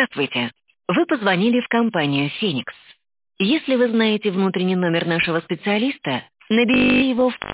Здравствуйте. Вы позвонили в компанию «Феникс». Если вы знаете внутренний номер нашего специалиста, наберите его в...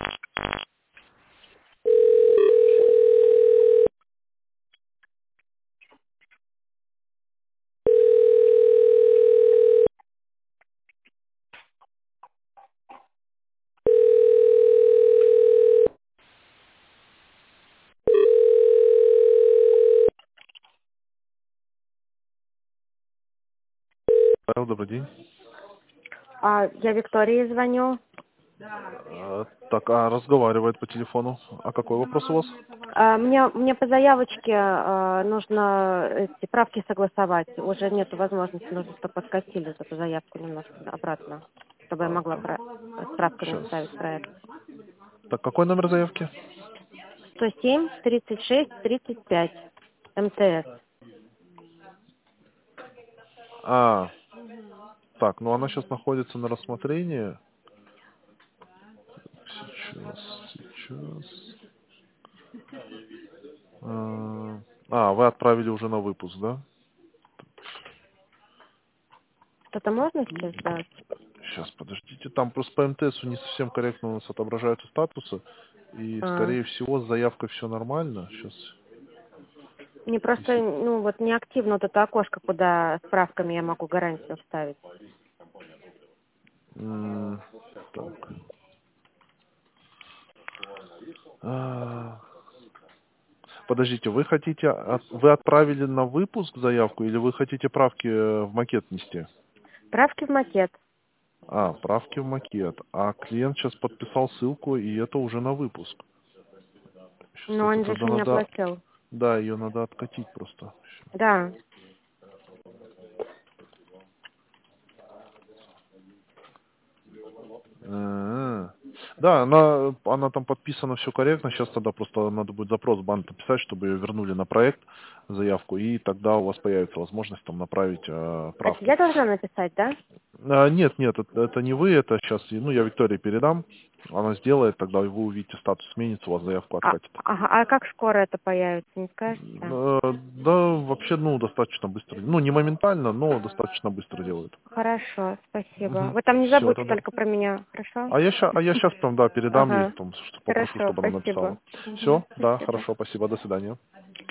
Павел, добрый день. Я Виктории звоню. Так, разговаривает по телефону. А какой вопрос у вас? Мне по заявочке нужно эти правки согласовать. Уже нет возможности, нужно, чтобы подкатили эту заявку немножко обратно, чтобы я могла справками Сейчас. ставить проект. Так, какой номер заявки? 107 36 35 МТС. Так, ну она сейчас находится на рассмотрении. Сейчас. Вы отправили уже на выпуск, да? Что-то можно сейчас сделать? Сейчас, подождите. Там просто по МТСу не совсем корректно у нас отображаются статусы. И, скорее всего, с заявкой все нормально. Сейчас. Мне просто, не активно вот это окошко, куда справками я могу гарантию вставить. Так. Подождите, вы отправили на выпуск заявку или вы хотите правки в макет нести? Правки в макет. Правки в макет. А клиент сейчас подписал ссылку, и это уже на выпуск. Сейчас Но это он же тогда не надо... оплатил. Да, ее надо откатить просто. Да. Да, она там подписана, все корректно. Сейчас тогда просто надо будет запрос в банк написать, чтобы ее вернули на проект, заявку, и тогда у вас появится возможность там направить А правки. я должна написать, да? Нет, это не вы, это сейчас, я Виктории передам, она сделает, тогда вы увидите, статус сменится, у вас заявку откатит. А как скоро это появится, не скажете? Да, вообще, достаточно быстро. Не моментально, но достаточно быстро делают. Хорошо, спасибо. Вы там не Все забудьте тогда. только про меня, хорошо? А я сейчас там, да, передам ей, Ага, что попрошу, хорошо, чтобы она написала. спасибо. Все, да, Спасибо. хорошо, спасибо, до свидания.